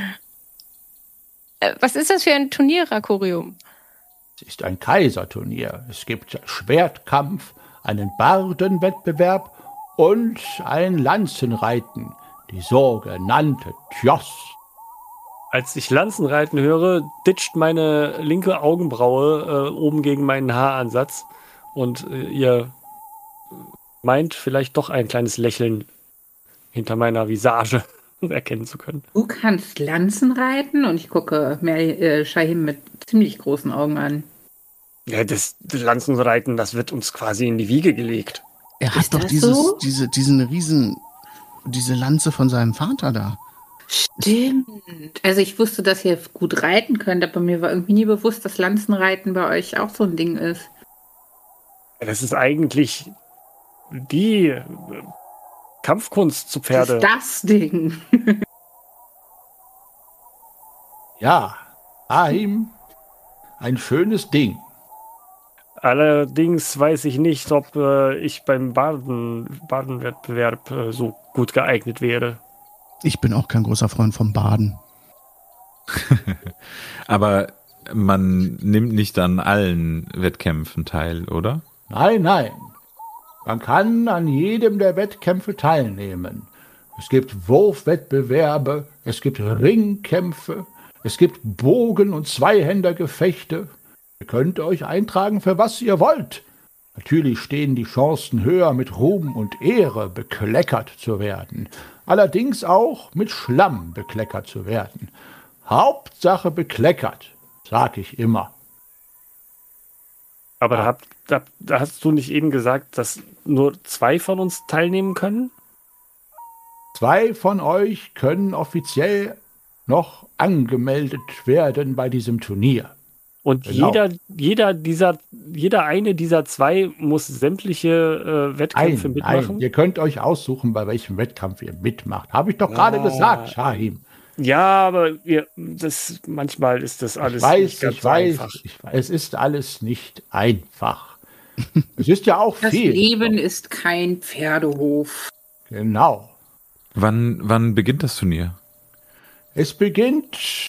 Äh, was ist das für ein Turnier, Rakorium? Es ist ein Kaiserturnier. Es gibt Schwertkampf, einen Bardenwettbewerb und ein Lanzenreiten, die sogenannte Tjoss. Als ich Lanzenreiten höre, ditcht meine linke Augenbraue äh, oben gegen meinen Haaransatz und äh, ihr meint vielleicht doch ein kleines Lächeln hinter meiner Visage erkennen zu können. Du kannst Lanzen reiten und ich gucke Mer äh, Shahim mit ziemlich großen Augen an. Ja, das, das Lanzenreiten, das wird uns quasi in die Wiege gelegt. Er hat Ist doch das dieses, so? diese, diesen riesen, diese Lanze von seinem Vater da. Stimmt. Also ich wusste, dass ihr gut reiten könnt, aber mir war irgendwie nie bewusst, dass Lanzenreiten bei euch auch so ein Ding ist. Das ist eigentlich die äh, Kampfkunst zu Pferde. Das ist das Ding. Ja, Ahim, ein schönes Ding. Allerdings weiß ich nicht, ob äh, ich beim Baden, Badenwettbewerb äh, so gut geeignet wäre. Ich bin auch kein großer Freund vom Baden. Aber man nimmt nicht an allen Wettkämpfen teil, oder? Nein, nein. Man kann an jedem der Wettkämpfe teilnehmen. Es gibt Wurfwettbewerbe, es gibt Ringkämpfe, es gibt Bogen- und Zweihändergefechte. Ihr könnt euch eintragen, für was ihr wollt. Natürlich stehen die Chancen höher, mit Ruhm und Ehre bekleckert zu werden. Allerdings auch mit Schlamm bekleckert zu werden. Hauptsache bekleckert, sag ich immer. Aber da, hab, da, da hast du nicht eben gesagt, dass nur zwei von uns teilnehmen können? Zwei von euch können offiziell noch angemeldet werden bei diesem Turnier. Und Genau. jeder, jeder dieser, jeder eine dieser zwei muss sämtliche äh, Wettkämpfe Nein, mitmachen? nein, ihr könnt euch aussuchen, bei welchem Wettkampf ihr mitmacht. Habe ich doch gerade Ah. gesagt, Shahim. Ja, aber wir, das, manchmal ist das alles Ich weiß, nicht ganz ich so weiß, einfach. ich weiß, es ist alles nicht einfach. Es ist ja auch Das viel. Leben ist kein Pferdehof. Genau. Wann, wann beginnt das Turnier? Es beginnt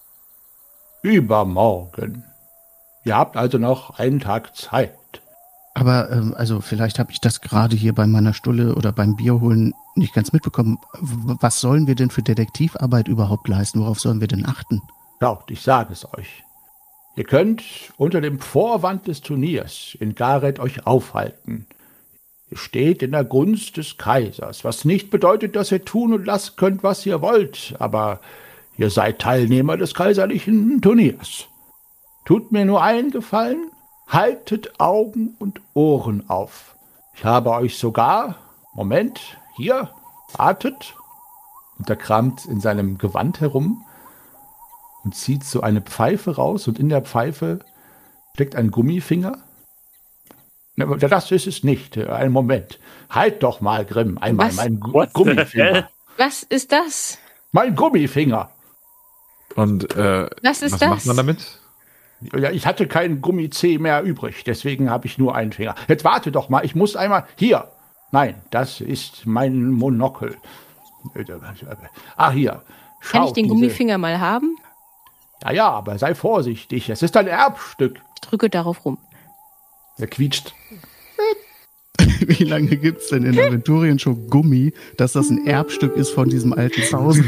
übermorgen. Ihr habt also noch einen Tag Zeit. Aber, ähm, also vielleicht habe ich das gerade hier bei meiner Stulle oder beim Bierholen nicht ganz mitbekommen. W- Was sollen wir denn für Detektivarbeit überhaupt leisten? Worauf sollen wir denn achten? Schaut, ich sage es euch. Ihr könnt unter dem Vorwand des Turniers in Gareth euch aufhalten. Ihr steht in der Gunst des Kaisers, was nicht bedeutet, dass ihr tun und lassen könnt, was ihr wollt, aber ihr seid Teilnehmer des kaiserlichen Turniers. Tut mir nur einen Gefallen, haltet Augen und Ohren auf. Ich habe euch sogar, Moment, hier, wartet, und er kramt in seinem Gewand herum und zieht so eine Pfeife raus und in der Pfeife steckt ein Gummifinger. Na, das ist es nicht. Einen Moment. Halt doch mal, Grimm, einmal Was? mein Gu What the Gummifinger. hell? Was ist das? Mein Gummifinger. Und äh, Was ist was das? macht man damit? Ja, ich hatte keinen Gummi-C mehr übrig, deswegen habe ich nur einen Finger. Jetzt warte doch mal, ich muss einmal... Hier. Nein, das ist mein Monokel. Ah, hier. Schau, Kann ich den diese- Gummifinger mal haben? Ja, ja, aber sei vorsichtig. Es ist ein Erbstück. Ich drücke darauf rum. Er quietscht. Wie lange gibt's denn in Aventurien schon Gummi, dass das ein Erbstück ist von diesem alten Zausen?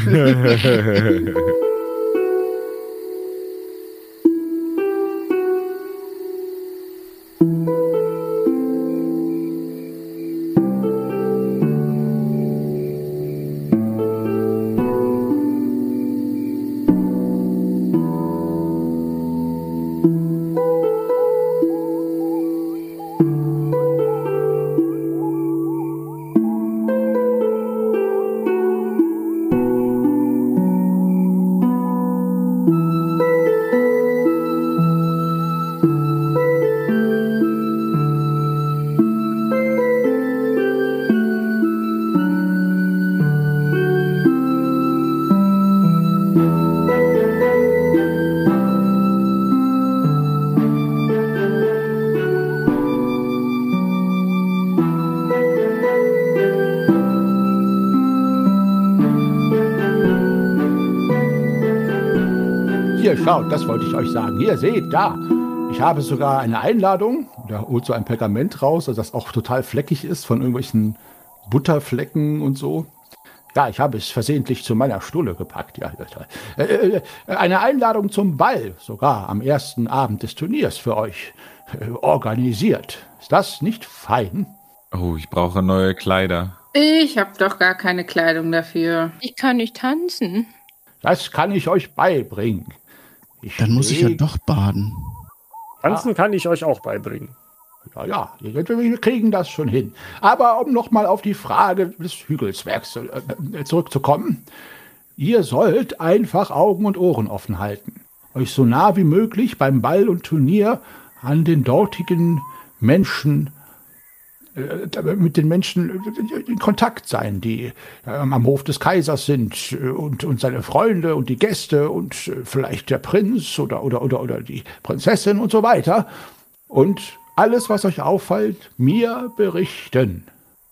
hier, schaut, das wollte ich euch sagen. Hier, seht, da. Ich habe sogar eine Einladung. Da holt so ein Pergament raus, also das auch total fleckig ist von irgendwelchen Butterflecken und so. Ja, ich habe es versehentlich zu meiner Stulle gepackt. Ja, äh, äh, eine Einladung zum Ball, sogar am ersten Abend des Turniers für euch äh, organisiert. Ist das nicht fein? Oh, ich brauche neue Kleider. Ich habe doch gar keine Kleidung dafür. Ich kann nicht tanzen. Das kann ich euch beibringen. Ich Dann muss ich ja steh- doch baden. Tanzen kann ich euch auch beibringen. Ja, ja, wir kriegen das schon hin. Aber um nochmal auf die Frage des Hügelswerks äh, zurückzukommen. Ihr sollt einfach Augen und Ohren offen halten. Euch so nah wie möglich beim Ball und Turnier an den dortigen Menschen, äh, mit den Menschen in Kontakt sein, die äh, am Hof des Kaisers sind äh, und, und seine Freunde und die Gäste und äh, vielleicht der Prinz oder, oder, oder, oder die Prinzessin und so weiter. Und alles, was euch auffällt, mir berichten.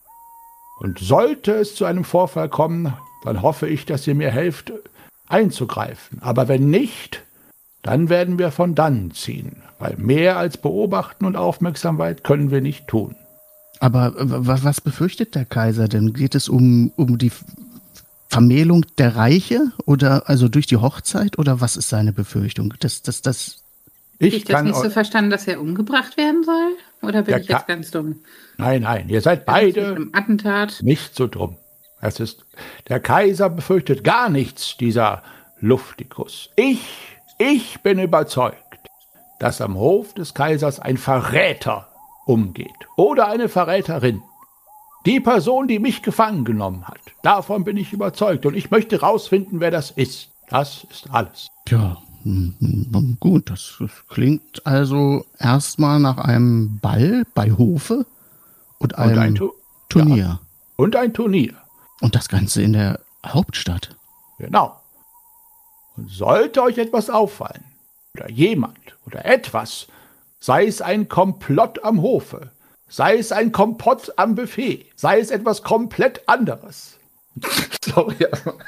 Und sollte es zu einem Vorfall kommen, dann hoffe ich, dass ihr mir helft, einzugreifen. Aber wenn nicht, dann werden wir von dannen ziehen, weil mehr als beobachten und Aufmerksamkeit können wir nicht tun. Aber was, was befürchtet der Kaiser denn? Geht es um, um die Vermählung der Reiche oder also durch die Hochzeit oder was ist seine Befürchtung? Das, das, das Ich, ich das kann nicht so eu- verstanden, dass er umgebracht werden soll? Oder bin Der ich jetzt Ka- ganz dumm? Nein, nein, ihr seid Mit beide einem Attentat? nicht so dumm. Es ist, der Kaiser befürchtet gar nichts, dieser Luftikus. Ich, ich bin überzeugt, dass am Hof des Kaisers ein Verräter umgeht oder eine Verräterin. Die Person, die mich gefangen genommen hat, davon bin ich überzeugt und ich möchte rausfinden, wer das ist. Das ist alles. ja, hm, hm, gut, das, das klingt also erstmal nach einem Ball bei Hofe und Und einem ein, Tu- Turnier. und ein Turnier. Und das Ganze in der Hauptstadt. Genau. Und sollte euch etwas auffallen, oder jemand, oder etwas, sei es ein Komplott am Hofe, sei es ein Kompott am Buffet, sei es etwas komplett anderes. Sorry.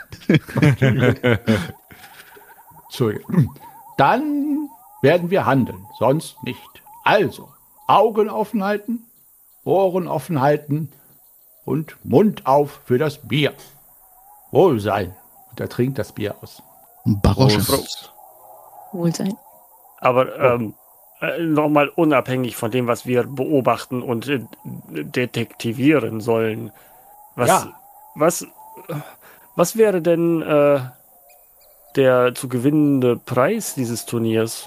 Entschuldigung. Dann werden wir handeln, sonst nicht. Also, Augen offen halten, Ohren offen halten und Mund auf für das Bier. Wohlsein. Und er trinkt das Bier aus. Barosch. Prost. Wohlsein. Aber ähm, äh, nochmal unabhängig von dem, was wir beobachten und äh, detektivieren sollen. Was, Ja. was, was wäre denn äh, der zu gewinnende Preis dieses Turniers?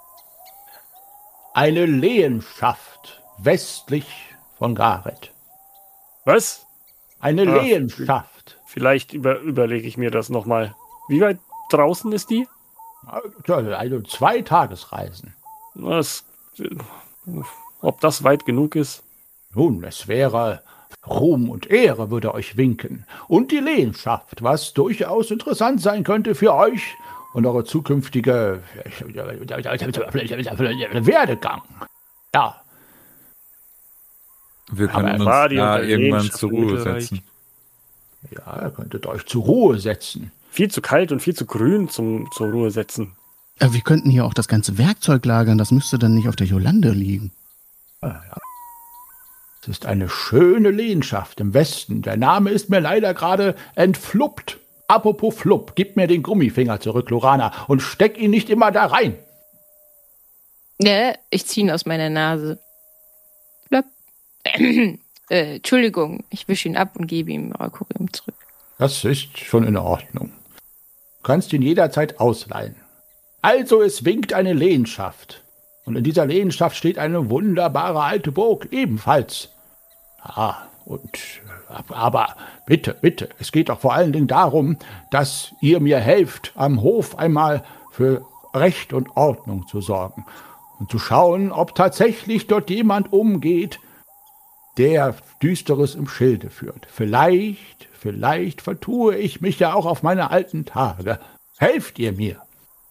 Eine Lehenschaft westlich von Gareth. Was? Eine Ah, Lehenschaft. Vielleicht über, überlege ich mir das nochmal. Wie weit draußen ist die? Also zwei Tagesreisen. Das, äh, ob das weit genug ist? Nun, es wäre Ruhm und Ehre würde euch winken. Und die Lehenschaft, was durchaus interessant sein könnte für euch und eure zukünftige Werdegang. Ja, Wir können Aber uns war die da unter irgendwann Lehnschaft zur Ruhe Mittelreich. setzen. ja, ihr könntet euch zur Ruhe setzen. Viel zu kalt und viel zu grün zum, zur Ruhe setzen. Ja, wir könnten hier auch das ganze Werkzeug lagern. Das müsste dann nicht auf der Jolande liegen. Es ist eine schöne Lehenschaft im Westen. Der Name ist mir leider gerade entfluppt. Apropos Flupp, gib mir den Gummifinger zurück, Lorana, und steck ihn nicht immer da rein. Ne, ich ziehe ihn aus meiner Nase. Blöpp. äh, Entschuldigung, ich wische ihn ab und gebe ihm Rakurium zurück. Das ist schon in Ordnung. Du kannst ihn jederzeit ausleihen. Also, es winkt eine Lehenschaft. Und in dieser Lehenschaft steht eine wunderbare alte Burg, ebenfalls. Ah, und, aber bitte, bitte, es geht doch vor allen Dingen darum, dass ihr mir helft, am Hof einmal für Recht und Ordnung zu sorgen und zu schauen, ob tatsächlich dort jemand umgeht, der Düsteres im Schilde führt. Vielleicht, vielleicht vertue ich mich ja auch auf meine alten Tage. Helft ihr mir?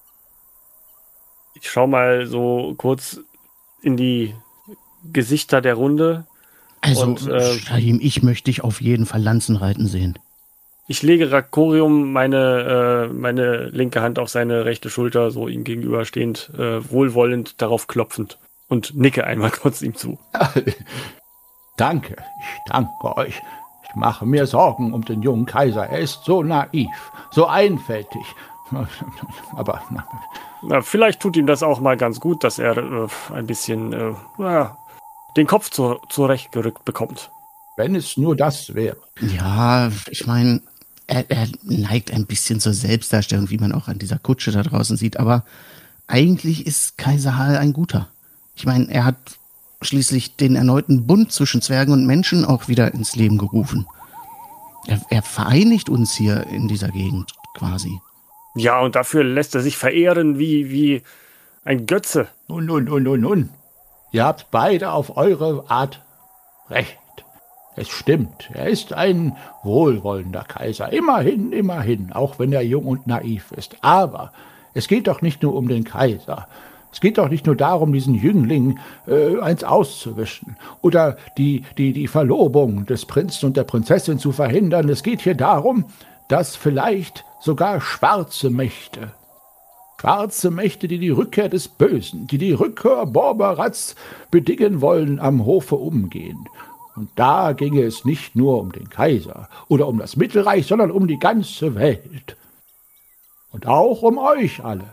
Ich schau mal so kurz in die Gesichter der Runde. Also, Und, äh, Shahim, ich möchte dich auf jeden Fall Lanzenreiten sehen. Ich lege Rakorium meine, äh, meine linke Hand auf seine rechte Schulter, so ihm gegenüberstehend, äh, wohlwollend darauf klopfend und nicke einmal kurz ihm zu. Danke, ich danke euch. Ich mache mir Sorgen um den jungen Kaiser. Er ist so naiv, so einfältig. Aber na, vielleicht tut ihm das auch mal ganz gut, dass er äh, ein bisschen äh, na, den Kopf zu, zurechtgerückt bekommt. Wenn es nur das wäre. Ja, ich meine, er, er neigt ein bisschen zur Selbstdarstellung, wie man auch an dieser Kutsche da draußen sieht. Aber eigentlich ist Kaiser Hall ein guter. Ich meine, er hat schließlich den erneuten Bund zwischen Zwergen und Menschen auch wieder ins Leben gerufen. Er, er vereinigt uns hier in dieser Gegend quasi. Ja, und dafür lässt er sich verehren wie, wie ein Götze. Nun, nun, nun, nun, nun. Ihr habt beide auf eure Art recht. Es stimmt, er ist ein wohlwollender Kaiser. Immerhin, immerhin, auch wenn er jung und naiv ist. Aber es geht doch nicht nur um den Kaiser. Es geht doch nicht nur darum, diesen Jüngling äh, eins auszuwischen oder die, die, die Verlobung des Prinzen und der Prinzessin zu verhindern. Es geht hier darum, dass vielleicht sogar schwarze Mächte, schwarze Mächte, die die Rückkehr des Bösen, die die Rückkehr Borberats bedingen wollen, am Hofe umgehen. Und da ginge es nicht nur um den Kaiser oder um das Mittelreich, sondern um die ganze Welt. Und auch um euch alle.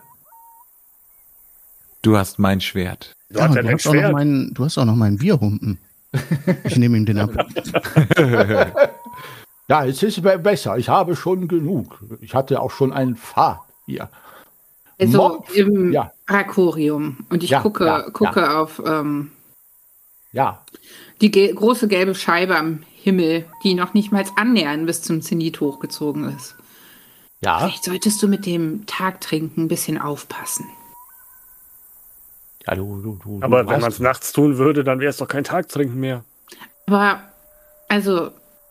Du hast mein Schwert. Du, Ja, hast, du, ja hast auch noch meinen, du hast auch noch meinen Bierhumpen. Ich nehme ihm den ab. Ja, es ist be- besser. Ich habe schon genug. Ich hatte auch schon einen Pfad hier. Also Mopf, im ja. Rakorium. Und ich Ja, gucke, ja, gucke ja. auf ähm, Ja, die ge- große gelbe Scheibe am Himmel, die noch nicht mal annähernd bis zum Zenit hochgezogen ist. ja. Vielleicht solltest du mit dem Tagtrinken ein bisschen aufpassen. Ja, du, du, du, Aber du wenn hast- man es nachts tun würde, dann wäre es doch kein Tagtrinken mehr. Aber, also,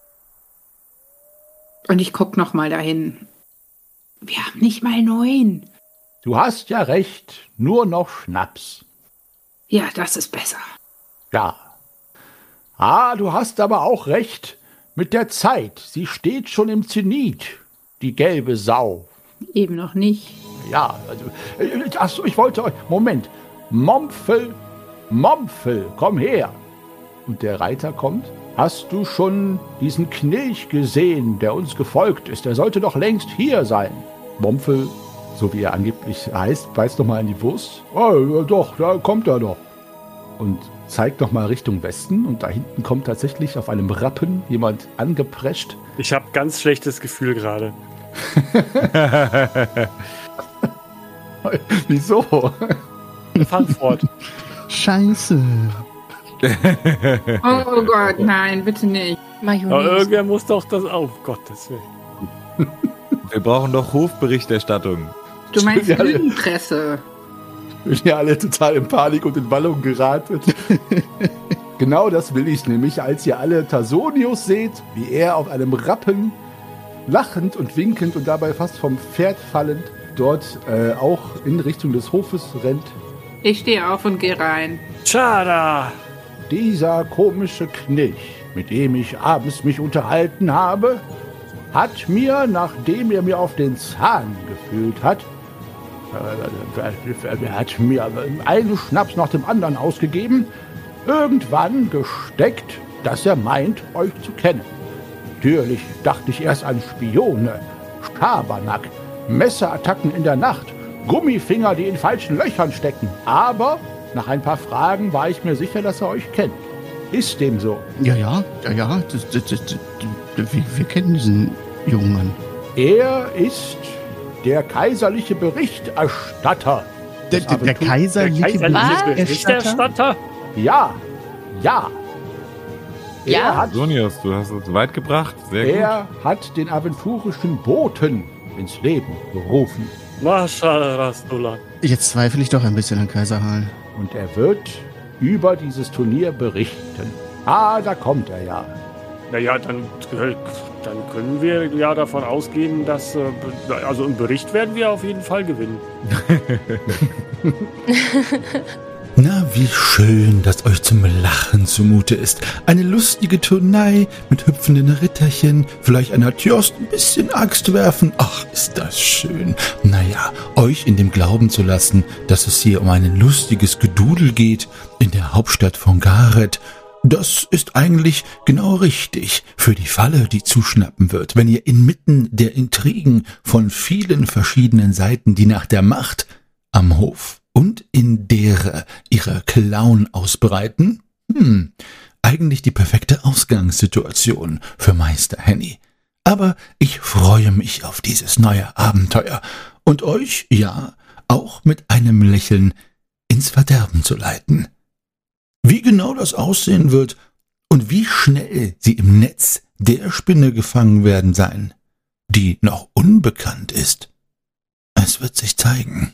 und ich gucke noch mal dahin. Wir haben nicht mal neun. Du hast ja recht, nur noch Schnaps. Ja, das ist besser. Ja. Ah, du hast aber auch recht mit der Zeit. Sie steht schon im Zenit, die gelbe Sau. Eben noch nicht. Ja, also, äh, achso, ich wollte euch, Moment, Mompfel, Mompfel, komm her. Und der Reiter kommt. Hast du schon diesen Knilch gesehen, der uns gefolgt ist? Der sollte doch längst hier sein. Mompfel, so wie er angeblich heißt, beißt noch mal in die Wurst. Oh, ja, doch, da kommt er doch. Und zeigt noch mal Richtung Westen. Und da hinten kommt tatsächlich auf einem Rappen jemand angeprescht. Ich habe ganz schlechtes Gefühl gerade. Wieso? Fahr fort. Scheiße. Oh, oh Gott, nein, bitte nicht. Aber Mayonnaise. irgendwer muss doch das... Oh Gottes Willen. Wir brauchen doch Hofberichterstattung. Du meinst Ja, alle- Lügenpresse. Wir sind ja alle total in Panik und in Wallung geraten. Genau das will ich nämlich, als ihr alle Tasonius seht, wie er auf einem Rappen lachend und winkend und dabei fast vom Pferd fallend dort äh, auch in Richtung des Hofes rennt. Ich stehe auf und gehe rein. Tschada! Dieser komische Knilch, mit dem ich abends mich unterhalten habe, hat mir, nachdem er mir auf den Zahn gefühlt hat, äh, er hat mir einen Schnaps nach dem anderen ausgegeben, irgendwann gesteckt, dass er meint, euch zu kennen. Natürlich dachte ich erst an Spione, Schabernack, Messerattacken in der Nacht, Gummifinger, die in falschen Löchern stecken. Aber nach ein paar Fragen war ich mir sicher, dass er euch kennt. Ist dem so? Ja, ja, ja, ja. Das, das, das, das, wir, wir kennen diesen jungen Mann. Er ist der kaiserliche Berichterstatter. Der, der, der Aventur- Der kaiserliche kaiserliche Berichterstatter? Berichterstatter? Ja, ja. Ja? Er hat, Sonius, du hast uns weit gebracht. Sehr gut. er hat den aventurischen Boten ins Leben gerufen. Mascha Rastola. Jetzt zweifle ich doch ein bisschen an Kaiser Hall. Und er wird über dieses Turnier berichten. Ah, da kommt er ja. Naja, dann, dann können wir ja davon ausgehen, dass, äh, also im Bericht werden wir auf jeden Fall gewinnen. Na, wie schön, dass euch zum Lachen zumute ist. Eine lustige Turnei mit hüpfenden Ritterchen, vielleicht einer Tjost, ein bisschen Axt werfen. Ach, ist das schön. Naja, euch in dem Glauben zu lassen, dass es hier um ein lustiges Gedudel geht in der Hauptstadt von Gareth, das ist eigentlich genau richtig für die Falle, die zuschnappen wird, wenn ihr inmitten der Intrigen von vielen verschiedenen Seiten, die nach der Macht am Hof und in derer ihre Klauen ausbreiten? Hm, eigentlich die perfekte Ausgangssituation für Meister Henny. Aber ich freue mich auf dieses neue Abenteuer und euch, ja, auch mit einem Lächeln ins Verderben zu leiten. Wie genau das aussehen wird und wie schnell sie im Netz der Spinne gefangen werden sein, die noch unbekannt ist, es wird sich zeigen.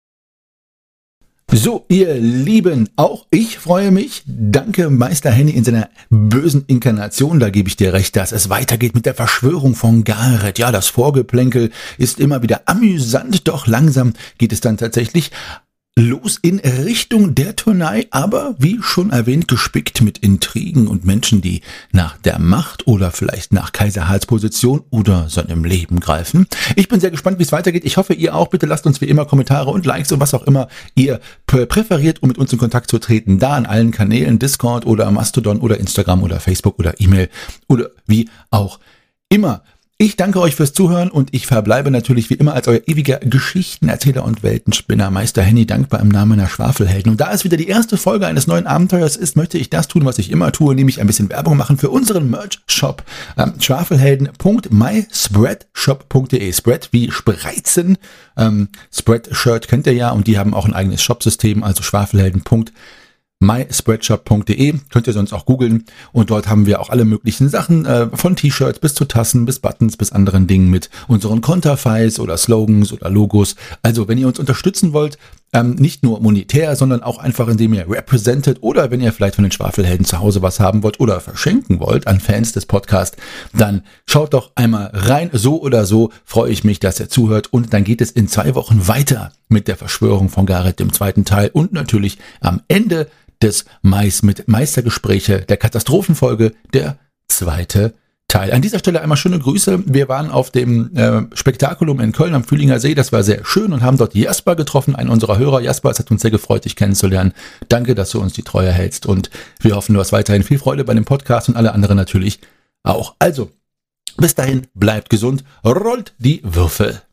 So, ihr Lieben, auch ich freue mich. Danke, Meister Henny in seiner bösen Inkarnation. Da gebe ich dir recht, dass es weitergeht mit der Verschwörung von Gareth. Ja, das Vorgeplänkel ist immer wieder amüsant, doch langsam geht es dann tatsächlich los in Richtung der Turnei, aber wie schon erwähnt, gespickt mit Intrigen und Menschen, die nach der Macht oder vielleicht nach Kaiser Hals Position oder seinem Leben greifen. Ich bin sehr gespannt, wie es weitergeht. Ich hoffe, ihr auch. Bitte lasst uns wie immer Kommentare und Likes und was auch immer ihr präferiert, um mit uns in Kontakt zu treten. Da an allen Kanälen, Discord oder Mastodon oder Instagram oder Facebook oder E-Mail oder wie auch immer. Ich danke euch fürs Zuhören und ich verbleibe natürlich wie immer als euer ewiger Geschichtenerzähler und Weltenspinner Meister Henny dankbar im Namen der Schwafelhelden. Und da es wieder die erste Folge eines neuen Abenteuers ist, möchte ich das tun, was ich immer tue, nämlich ein bisschen Werbung machen für unseren Merch-Shop ähm, schwafelhelden punkt my spreadshop punkt de. Spread wie Spreizen, ähm, Spreadshirt kennt ihr ja und die haben auch ein eigenes Shopsystem, also schwafelhelden punkt my spreadshop punkt de, könnt ihr sonst auch googeln und dort haben wir auch alle möglichen Sachen, äh, von T-Shirts bis zu Tassen, bis Buttons, bis anderen Dingen mit unseren Konterfeis oder Slogans oder Logos. Also wenn ihr uns unterstützen wollt, ähm, nicht nur monetär, sondern auch einfach indem ihr representet oder wenn ihr vielleicht von den Schwafelhelden zu Hause was haben wollt oder verschenken wollt an Fans des Podcasts, dann schaut doch einmal rein. So oder so freue ich mich, dass ihr zuhört und dann geht es in zwei Wochen weiter mit der Verschwörung von Gareth, dem zweiten Teil und natürlich am Ende des Mais mit Meistergespräche, der Katastrophenfolge, der zweite Teil. An dieser Stelle einmal schöne Grüße. Wir waren auf dem äh, Spektakulum in Köln am Fühlinger See. Das war sehr schön und haben dort Jasper getroffen, einen unserer Hörer. Jasper, es hat uns sehr gefreut, dich kennenzulernen. Danke, dass du uns die Treue hältst und wir hoffen, du hast weiterhin viel Freude bei dem Podcast und alle anderen natürlich auch. Also, bis dahin, bleibt gesund, rollt die Würfel.